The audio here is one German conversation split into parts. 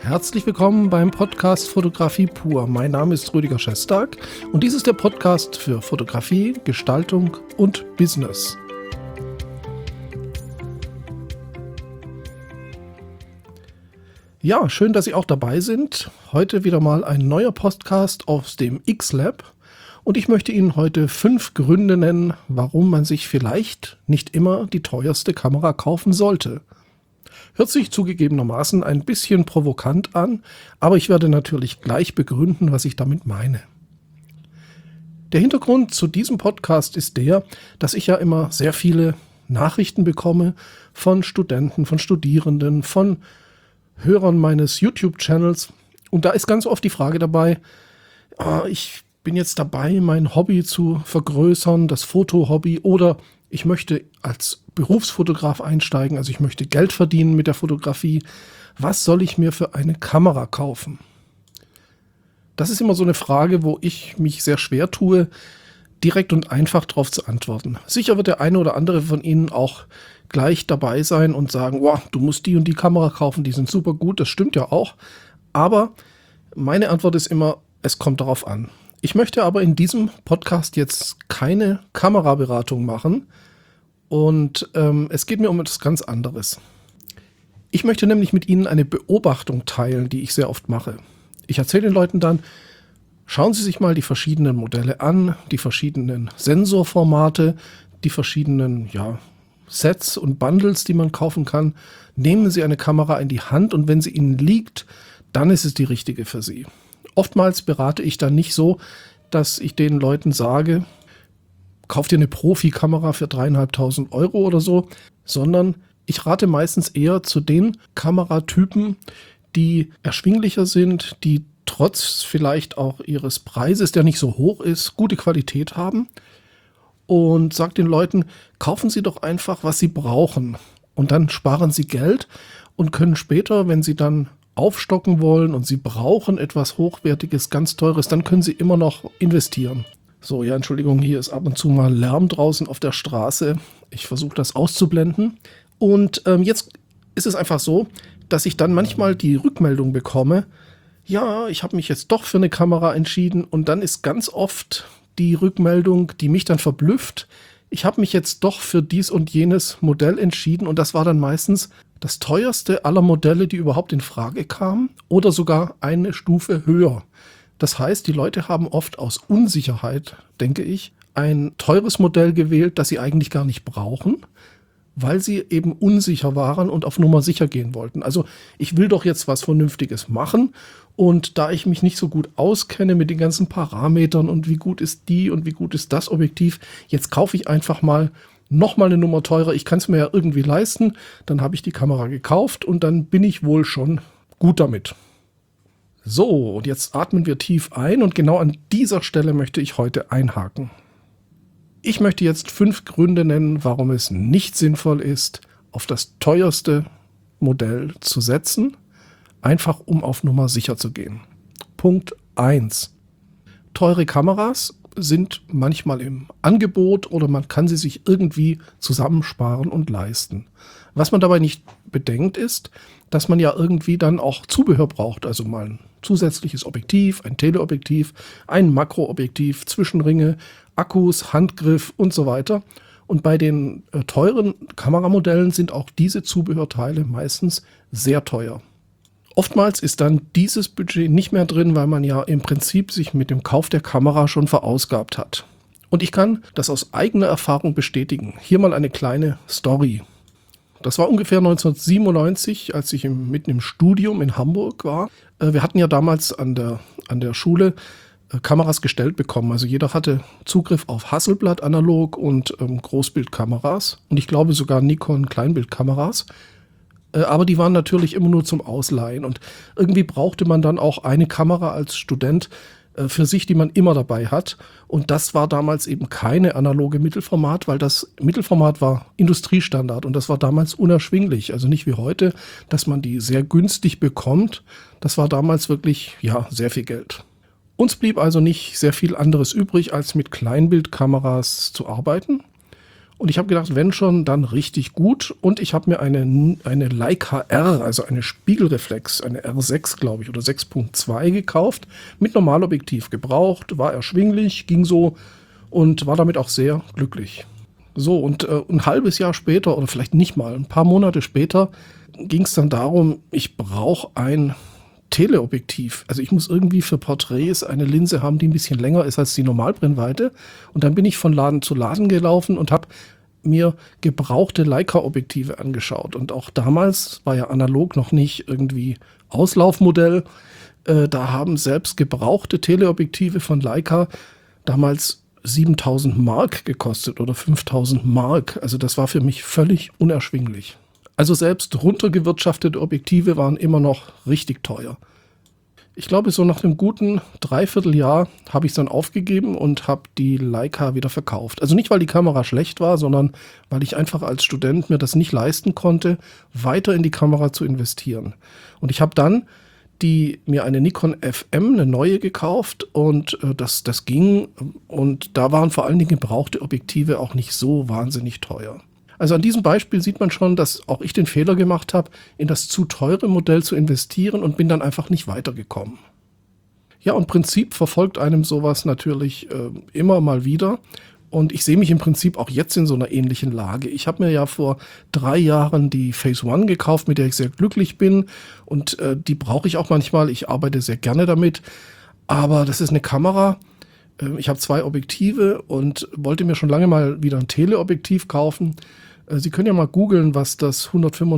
Herzlich willkommen beim Podcast Fotografie pur. Mein Name ist Rüdiger Schestag und dies ist der Podcast für Fotografie, Gestaltung und Business. Ja, schön, dass Sie auch dabei sind. Heute wieder mal ein neuer Podcast aus dem X-Lab und ich möchte Ihnen heute 5 Gründe nennen, warum man sich vielleicht nicht immer die teuerste Kamera kaufen sollte. Hört sich zugegebenermaßen ein bisschen provokant an, aber ich werde natürlich gleich begründen, was ich damit meine. Der Hintergrund zu diesem Podcast ist der, dass ich ja immer sehr viele Nachrichten bekomme von Studenten, von Studierenden, von Hörern meines YouTube-Channels. Und da ist ganz oft die Frage dabei, ich bin jetzt dabei, mein Hobby zu vergrößern, das Foto-Hobby, oder ich möchte als Berufsfotograf einsteigen, also ich möchte Geld verdienen mit der Fotografie. Was soll ich mir für eine Kamera kaufen? Das ist immer so eine Frage, wo ich mich sehr schwer tue, direkt und einfach darauf zu antworten. Sicher wird der eine oder andere von Ihnen auch gleich dabei sein und sagen, wow, du musst die und die Kamera kaufen, die sind super gut, das stimmt ja auch. Aber meine Antwort ist immer, es kommt darauf an. Ich möchte aber in diesem Podcast jetzt keine Kameraberatung machen und es geht mir um etwas ganz anderes. Ich möchte nämlich mit Ihnen eine Beobachtung teilen, die ich sehr oft mache. Ich erzähle den Leuten dann, schauen Sie sich mal die verschiedenen Modelle an, die verschiedenen Sensorformate, die verschiedenen Sets und Bundles, die man kaufen kann. Nehmen Sie eine Kamera in die Hand und wenn sie Ihnen liegt, dann ist es die richtige für Sie. Oftmals berate ich dann nicht so, dass ich den Leuten sage, kauf dir eine Profikamera für 3.500 Euro oder so, sondern ich rate meistens eher zu den Kameratypen, die erschwinglicher sind, die trotz vielleicht auch ihres Preises, der nicht so hoch ist, gute Qualität haben und sage den Leuten, kaufen Sie doch einfach, was Sie brauchen und dann sparen Sie Geld und können später, wenn Sie dann aufstocken wollen und Sie brauchen etwas Hochwertiges, ganz Teures, dann können Sie immer noch investieren. So, ja, Entschuldigung, hier ist ab und zu mal Lärm draußen auf der Straße. Ich versuche das auszublenden. Und jetzt ist es einfach so, dass ich dann manchmal die Rückmeldung bekomme, ja, ich habe mich jetzt doch für eine Kamera entschieden und dann ist ganz oft die Rückmeldung, die mich dann verblüfft, ich habe mich jetzt doch für dies und jenes Modell entschieden und das war dann meistens das teuerste aller Modelle, die überhaupt in Frage kamen oder sogar eine Stufe höher. Das heißt, die Leute haben oft aus Unsicherheit, denke ich, ein teures Modell gewählt, das sie eigentlich gar nicht brauchen, weil sie eben unsicher waren und auf Nummer sicher gehen wollten. Also ich will doch jetzt was Vernünftiges machen und da ich mich nicht so gut auskenne mit den ganzen Parametern und wie gut ist die und wie gut ist das Objektiv, jetzt kaufe ich einfach mal nochmal eine Nummer teurer. Ich kann es mir ja irgendwie leisten, dann habe ich die Kamera gekauft und dann bin ich wohl schon gut damit. So, und jetzt atmen wir tief ein und genau an dieser Stelle möchte ich heute einhaken. Ich möchte jetzt 5 Gründe nennen, warum es nicht sinnvoll ist, auf das teuerste Modell zu setzen, einfach um auf Nummer sicher zu gehen. Punkt 1. Teure Kameras sind manchmal im Angebot oder man kann sie sich irgendwie zusammensparen und leisten. Was man dabei nicht bedenkt ist, dass man ja irgendwie dann auch Zubehör braucht, also mal ein zusätzliches Objektiv, ein Teleobjektiv, ein Makroobjektiv, Zwischenringe, Akkus, Handgriff und so weiter. Und bei den teuren Kameramodellen sind auch diese Zubehörteile meistens sehr teuer. Oftmals ist dann dieses Budget nicht mehr drin, weil man ja im Prinzip sich mit dem Kauf der Kamera schon verausgabt hat. Und ich kann das aus eigener Erfahrung bestätigen. Hier mal eine kleine Story. Das war ungefähr 1997, als ich mitten im Studium in Hamburg war. Wir hatten ja damals an der Schule Kameras gestellt bekommen. Also jeder hatte Zugriff auf Hasselblad analog und Großbildkameras und ich glaube sogar Nikon Kleinbildkameras. Aber die waren natürlich immer nur zum Ausleihen und irgendwie brauchte man dann auch eine Kamera als Student für sich, die man immer dabei hat. Und das war damals eben keine analoge Mittelformat, weil das Mittelformat war Industriestandard und das war damals unerschwinglich. Also nicht wie heute, dass man die sehr günstig bekommt. Das war damals wirklich, sehr viel Geld. Uns blieb also nicht sehr viel anderes übrig, als mit Kleinbildkameras zu arbeiten. Und ich habe gedacht, wenn schon, dann richtig gut. Und ich habe mir eine Leica R, also eine Spiegelreflex, eine R6, glaube ich, oder 6.2 gekauft. Mit Normalobjektiv gebraucht, war erschwinglich, ging so und war damit auch sehr glücklich. So, und ein halbes Jahr später, oder vielleicht nicht mal, ein paar Monate später, ging es dann darum, ich brauche ein Teleobjektiv. Also ich muss irgendwie für Porträts eine Linse haben, die ein bisschen länger ist als die Normalbrennweite. Und dann bin ich von Laden zu Laden gelaufen und habe mir gebrauchte Leica-Objektive angeschaut. Und auch damals war ja analog noch nicht irgendwie Auslaufmodell. Da haben selbst gebrauchte Teleobjektive von Leica damals 7.000 Mark gekostet oder 5.000 Mark. Also das war für mich völlig unerschwinglich. Also selbst runtergewirtschaftete Objektive waren immer noch richtig teuer. Ich glaube, so nach einem guten Dreivierteljahr habe ich es dann aufgegeben und habe die Leica wieder verkauft. Also nicht, weil die Kamera schlecht war, sondern weil ich einfach als Student mir das nicht leisten konnte, weiter in die Kamera zu investieren. Und ich habe dann mir eine Nikon FM, eine neue, gekauft und das ging. Und da waren vor allen Dingen gebrauchte Objektive auch nicht so wahnsinnig teuer. Also an diesem Beispiel sieht man schon, dass auch ich den Fehler gemacht habe, in das zu teure Modell zu investieren und bin dann einfach nicht weitergekommen. Ja, und Prinzip verfolgt einem sowas natürlich immer mal wieder. Und ich sehe mich im Prinzip auch jetzt in so einer ähnlichen Lage. Ich habe mir ja vor 3 Jahren die Phase One gekauft, mit der ich sehr glücklich bin. Und die brauche ich auch manchmal. Ich arbeite sehr gerne damit. Aber das ist eine Kamera. Ich habe 2 Objektive und wollte mir schon lange mal wieder ein Teleobjektiv kaufen. Sie können ja mal googeln, was das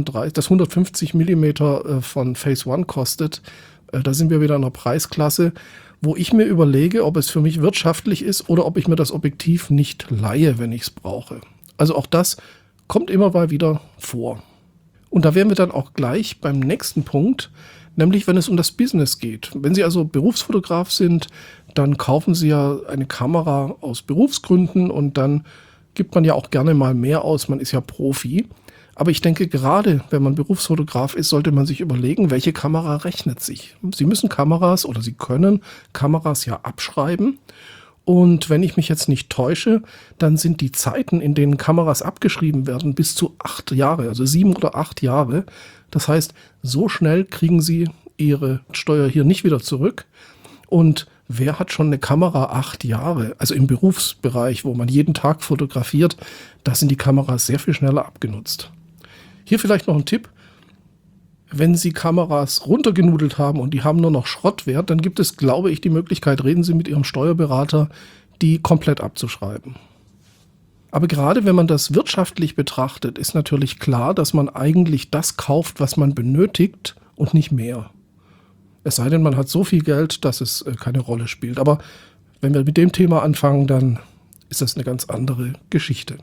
150 mm von Phase One kostet. Da sind wir wieder in einer Preisklasse, wo ich mir überlege, ob es für mich wirtschaftlich ist oder ob ich mir das Objektiv nicht leihe, wenn ich es brauche. Also auch das kommt immer mal wieder vor. Und da wären wir dann auch gleich beim nächsten Punkt, nämlich wenn es um das Business geht. Wenn Sie also Berufsfotograf sind, dann kaufen Sie ja eine Kamera aus Berufsgründen und dann gibt man ja auch gerne mal mehr aus, man ist ja Profi. Aber ich denke, gerade wenn man Berufsfotograf ist, sollte man sich überlegen, welche Kamera rechnet sich. Sie müssen Kameras oder Sie können Kameras ja abschreiben. Und wenn ich mich jetzt nicht täusche, dann sind die Zeiten, in denen Kameras abgeschrieben werden, bis zu 8 Jahre, also 7 oder 8 Jahre. Das heißt, so schnell kriegen Sie Ihre Steuer hier nicht wieder zurück. Und wer hat schon eine Kamera 8 Jahre? Also im Berufsbereich, wo man jeden Tag fotografiert, da sind die Kameras sehr viel schneller abgenutzt. Hier vielleicht noch ein Tipp. Wenn Sie Kameras runtergenudelt haben und die haben nur noch Schrottwert, dann gibt es, glaube ich, die Möglichkeit, reden Sie mit Ihrem Steuerberater, die komplett abzuschreiben. Aber gerade wenn man das wirtschaftlich betrachtet, ist natürlich klar, dass man eigentlich das kauft, was man benötigt und nicht mehr. Es sei denn, man hat so viel Geld, dass es keine Rolle spielt. Aber wenn wir mit dem Thema anfangen, dann ist das eine ganz andere Geschichte.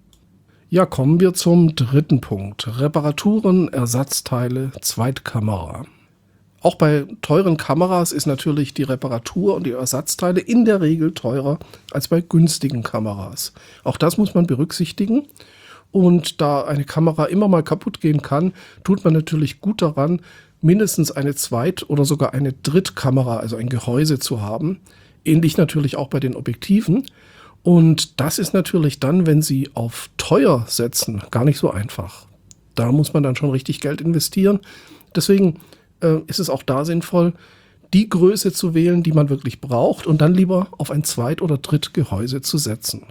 Ja, kommen wir zum dritten Punkt. Reparaturen, Ersatzteile, Zweitkamera. Auch bei teuren Kameras ist natürlich die Reparatur und die Ersatzteile in der Regel teurer als bei günstigen Kameras. Auch das muss man berücksichtigen. Und da eine Kamera immer mal kaputt gehen kann, tut man natürlich gut daran, mindestens eine Zweit- oder sogar eine Drittkamera, also ein Gehäuse zu haben. Ähnlich natürlich auch bei den Objektiven. Und das ist natürlich dann, wenn Sie auf teuer setzen, gar nicht so einfach. Da muss man dann schon richtig Geld investieren. Deswegen ist es auch da sinnvoll, die Größe zu wählen, die man wirklich braucht und dann lieber auf ein Zweit- oder Drittgehäuse zu setzen.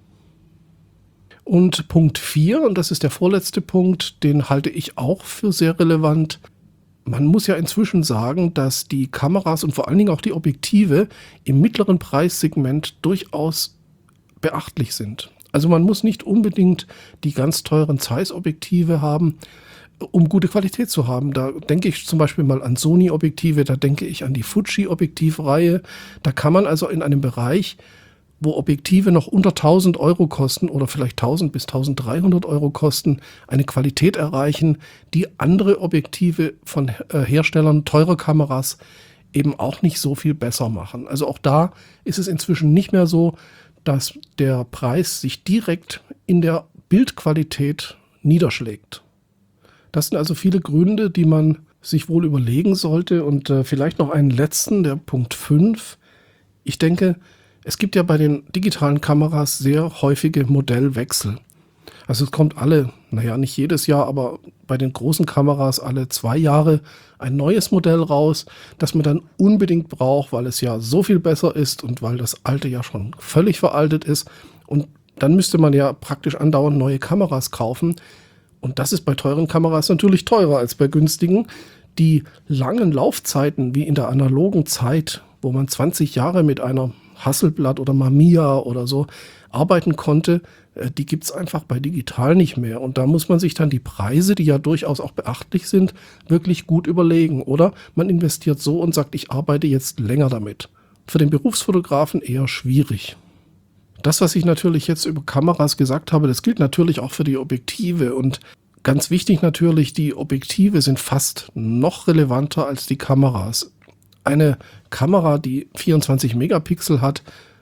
Und Punkt 4, und das ist der vorletzte Punkt, den halte ich auch für sehr relevant. Man muss ja inzwischen sagen, dass die Kameras und vor allen Dingen auch die Objektive im mittleren Preissegment durchaus beachtlich sind. Also man muss nicht unbedingt die ganz teuren Zeiss-Objektive haben, um gute Qualität zu haben. Da denke ich zum Beispiel mal an Sony-Objektive, da denke ich an die Fuji-Objektivreihe. Da kann man also in einem Bereich, wo Objektive noch unter 1.000 Euro kosten oder vielleicht 1.000 bis 1.300 Euro kosten, eine Qualität erreichen, die andere Objektive von Herstellern teurer Kameras eben auch nicht so viel besser machen. Also auch da ist es inzwischen nicht mehr so, dass der Preis sich direkt in der Bildqualität niederschlägt. Das sind also viele Gründe, die man sich wohl überlegen sollte. Und vielleicht noch einen letzten, der Punkt 5. Ich denke, es gibt ja bei den digitalen Kameras sehr häufige Modellwechsel. Also es kommt nicht jedes Jahr, aber bei den großen Kameras alle 2 Jahre ein neues Modell raus, das man dann unbedingt braucht, weil es ja so viel besser ist und weil das alte ja schon völlig veraltet ist. Und dann müsste man ja praktisch andauernd neue Kameras kaufen. Und das ist bei teuren Kameras natürlich teurer als bei günstigen. Die langen Laufzeiten wie in der analogen Zeit, wo man 20 Jahre mit einer Hasselblad oder Mamiya oder so arbeiten konnte, die gibt es einfach bei digital nicht mehr. Und da muss man sich dann die Preise, die ja durchaus auch beachtlich sind, wirklich gut überlegen. Oder man investiert so und sagt, ich arbeite jetzt länger damit. Für den Berufsfotografen eher schwierig. Das, was ich natürlich jetzt über Kameras gesagt habe, das gilt natürlich auch für die Objektive. Und ganz wichtig natürlich, die Objektive sind fast noch relevanter als die Kameras. Eine Kamera, die 24 Megapixel hat,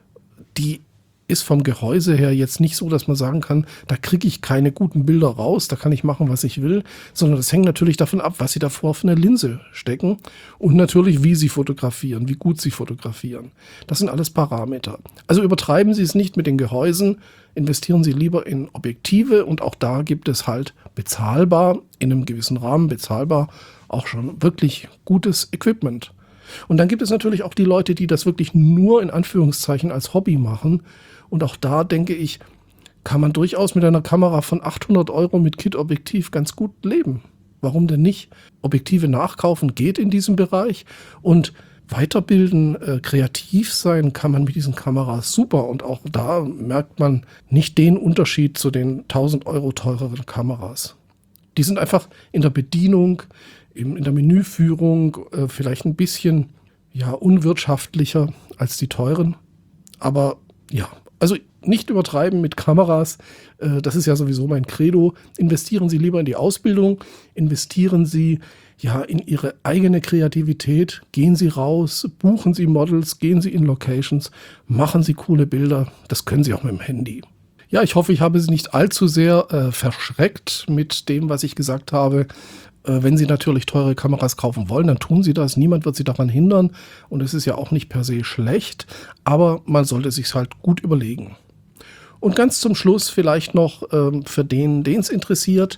die ist vom Gehäuse her jetzt nicht so, dass man sagen kann, da kriege ich keine guten Bilder raus, da kann ich machen, was ich will, sondern das hängt natürlich davon ab, was sie davor für eine Linse stecken und natürlich, wie sie fotografieren, wie gut sie fotografieren. Das sind alles Parameter. Also übertreiben Sie es nicht mit den Gehäusen, investieren Sie lieber in Objektive und auch da gibt es halt bezahlbar, in einem gewissen Rahmen bezahlbar, auch schon wirklich gutes Equipment. Und dann gibt es natürlich auch die Leute, die das wirklich nur in Anführungszeichen als Hobby machen. Und auch da, denke ich, kann man durchaus mit einer Kamera von 800 € mit Kit-Objektiv ganz gut leben. Warum denn nicht? Objektive nachkaufen geht in diesem Bereich und weiterbilden, kreativ sein kann man mit diesen Kameras super. Und auch da merkt man nicht den Unterschied zu den 1000 € teureren Kameras. Die sind einfach in der Bedienung, in der Menüführung vielleicht ein bisschen unwirtschaftlicher als die teuren. Aber ja, also nicht übertreiben mit Kameras. Das ist ja sowieso mein Credo. Investieren Sie lieber in die Ausbildung. Investieren Sie in Ihre eigene Kreativität. Gehen Sie raus, buchen Sie Models, gehen Sie in Locations, machen Sie coole Bilder. Das können Sie auch mit dem Handy. Ja, ich hoffe, ich habe Sie nicht allzu sehr verschreckt mit dem, was ich gesagt habe. Wenn Sie natürlich teure Kameras kaufen wollen, dann tun Sie das. Niemand wird Sie daran hindern. Und es ist ja auch nicht per se schlecht. Aber man sollte es sich halt gut überlegen. Und ganz zum Schluss vielleicht noch für den es interessiert.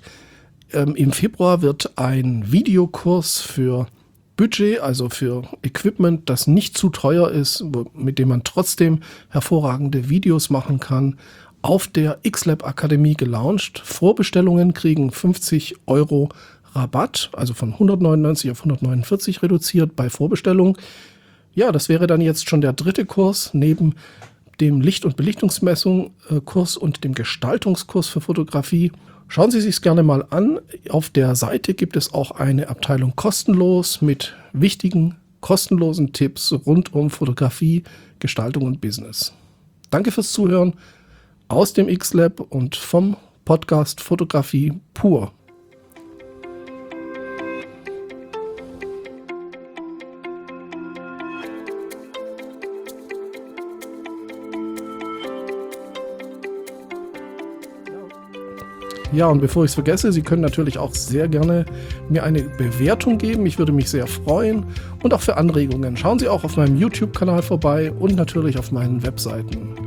Im Februar wird ein Videokurs für Budget, also für Equipment, das nicht zu teuer ist, mit dem man trotzdem hervorragende Videos machen kann, auf der X-Lab Akademie gelauncht. Vorbestellungen kriegen 50 € Rabatt, also von 199 auf 149 reduziert bei Vorbestellung. Ja, das wäre dann jetzt schon der 3. Kurs neben dem Licht- und Belichtungsmessung-Kurs und dem Gestaltungskurs für Fotografie. Schauen Sie sich es gerne mal an. Auf der Seite gibt es auch eine Abteilung kostenlos mit wichtigen, kostenlosen Tipps rund um Fotografie, Gestaltung und Business. Danke fürs Zuhören aus dem X-Lab und vom Podcast Fotografie pur. Ja, und bevor ich es vergesse, Sie können natürlich auch sehr gerne mir eine Bewertung geben. Ich würde mich sehr freuen. Und auch für Anregungen. Schauen Sie auch auf meinem YouTube-Kanal vorbei und natürlich auf meinen Webseiten.